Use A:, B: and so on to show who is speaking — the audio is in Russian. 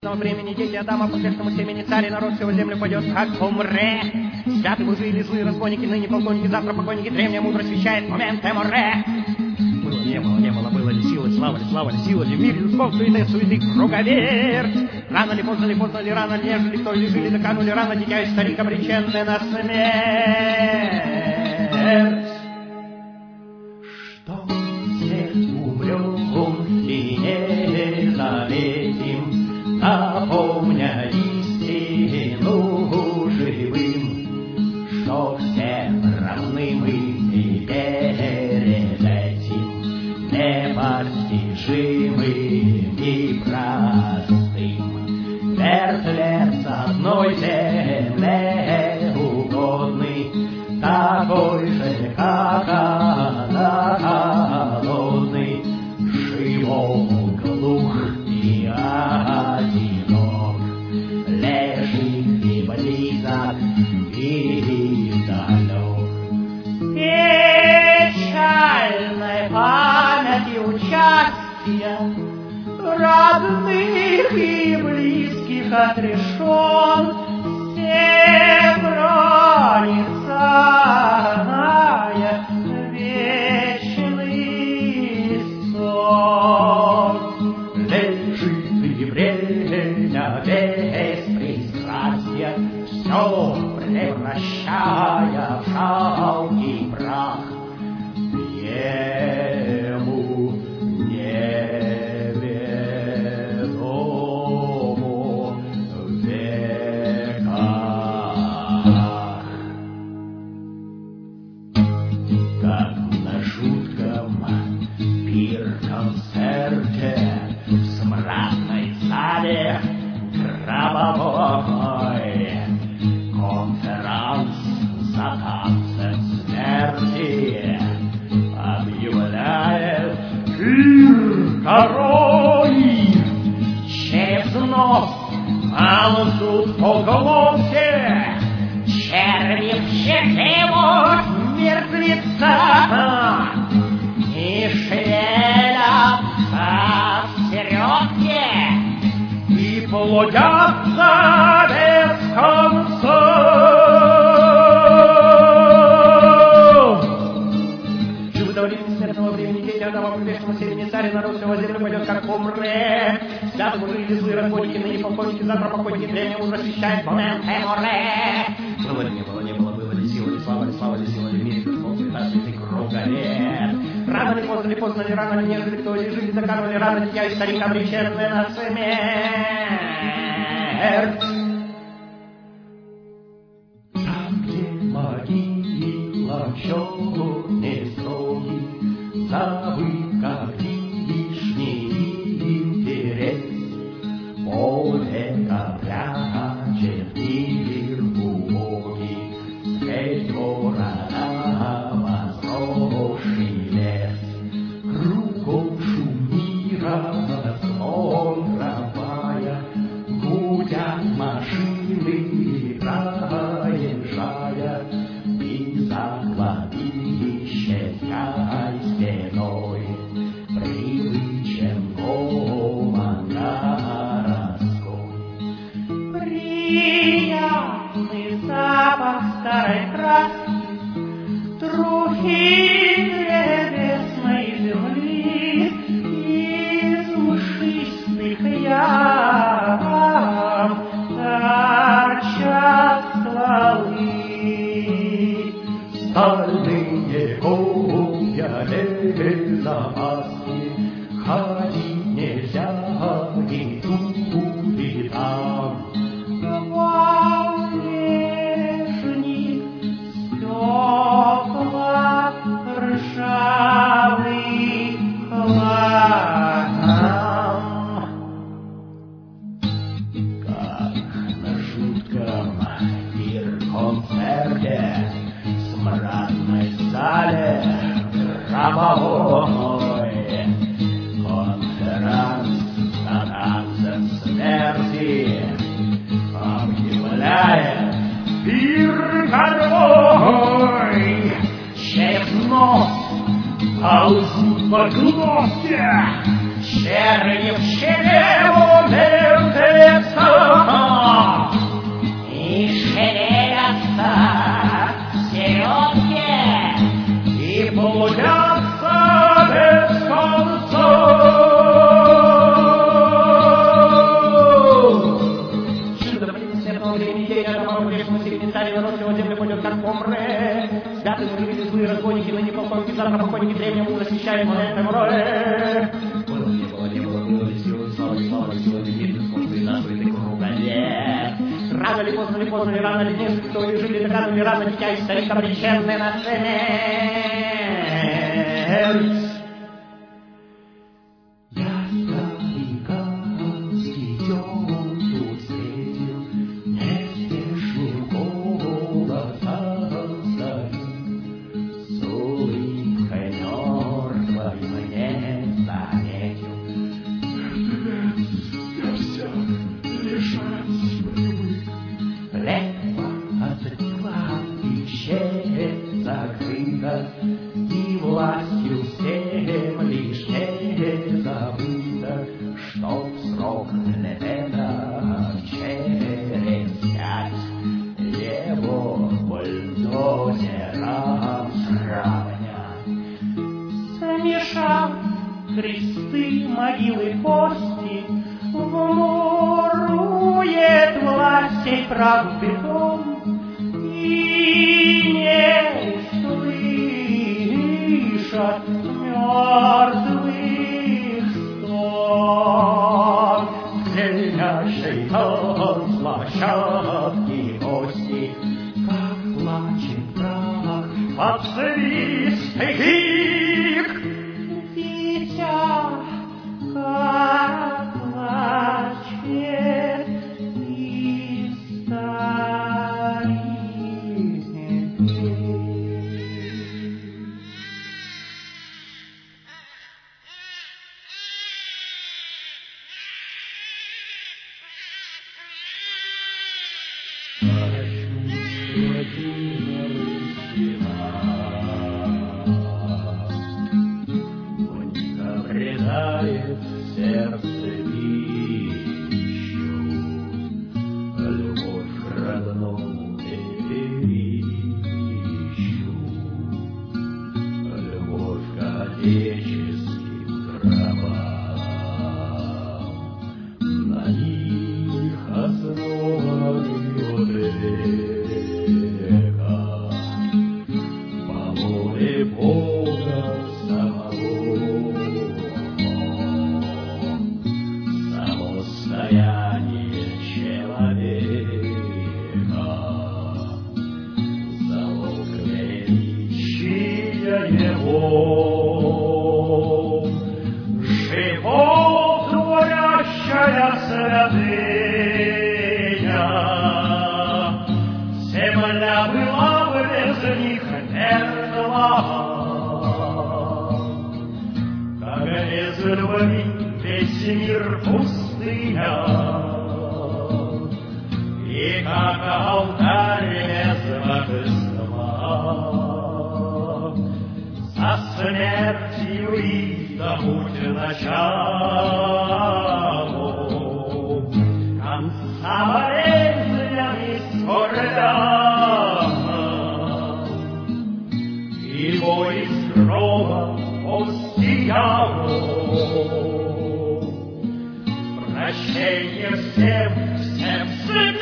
A: Времени дети Адама по грешному семени царь, и народ всего землю пойдет, как умре. Святы мужи или злые разбойники, ныне полковники, завтра покойники, древняя мудрость вещает момент эморе. Было, не было, было ли сила, слава ли, сила ли, в мире людском суеты, круговерть. Рано ли, поздно ли, рано, нежели кто или жили, доканули рано, дитя и старик обреченный на смерть. Что свет умрет и не заметим, напомня истину живым, что все равны мы и перед этим непостижимым и простым. Вертолет с одной земле угодный, такой же, как она, холодный, живой, глух и одинок, лежит и близок, и далек. Печальной памяти участия родных и близких отрешен, все проницая вечный сон. Лежит и время без пристрастия, все превращая в жалкий прах. Ему неведомо в веках. Как на жутком пир-концерте в смрадной зале гробовой, конферанс за танцем смерти объявляет пир король. Через нос ползут по головке, черви вщепивают мертвеца и шевелятся в середке и плодятся без конца. Живы до смертного времени дети Адама по грешному семени царь, и народ всего землю пойдет, как умре. Святы мужи или злые разбойники, ныне полковники, завтра покойники, древняя мудрость вещает момент эморе. Было ли, было ли сила, ли слава ли, сила ли, в мире людском суеты, круговерть. Рано ли, поздно ли, рано ли, нежели кто или жили, доканули рано, дитя и старик обреченный на смерть. Там, где могила еще не строит, забыт, как лишний интерес, поле прячет мир убогий, средь города возросший лес. Кругом шум мира, звон трамвая, гудят машины, проезжая, и за кладбищенской стеной привычен гомон городской. Приятный запах старой краски, трухи древесной земли, из мшистых ям торчат стволы. Стальные копья без опаски, ходить нельзя и тут, и там. Валежник, стекла, ржавый хлам. Как на жутком пир-концерте в смрадной зале гробовой, конферанс за танцем смерти объявляет пир король. Через нос ползут по головке, черви в щелеву мертвеца. покойники завтра, покойники древнему засвещают момент Эморе. Было, не было, силы, слава, силы, мир, сколько и нашу этой кругове. Рано ли, поздно ли, рано ли, нет, кто ли жили, так рано ли, рано, дитя и старик обреченный на смерть. И властью всем лишь не забыто, чтоб срок Лепена через 5 его бульдозером сравнят. Смешав кресты, могилы, кости, вмурует властей прав бетон и не слышат мертвых стон. Звенящий тон площадки гости, как плачет прах под свист и крик. Дитя, как плачет и старик. Обретает сердце пищу, любовь к родному пепелищу, любовь к отеческим гробам. На них основаны от века по воле Бога самого. Самостояние человека, залог величия его, животворящая святыня. Земля была бы без них мертва, как без любви весь мир пустыня, и как алтарь без божества, со смертью и добудь началу, конца болезням и скорбям, и бой из гроба постияло. Прощение всем, всем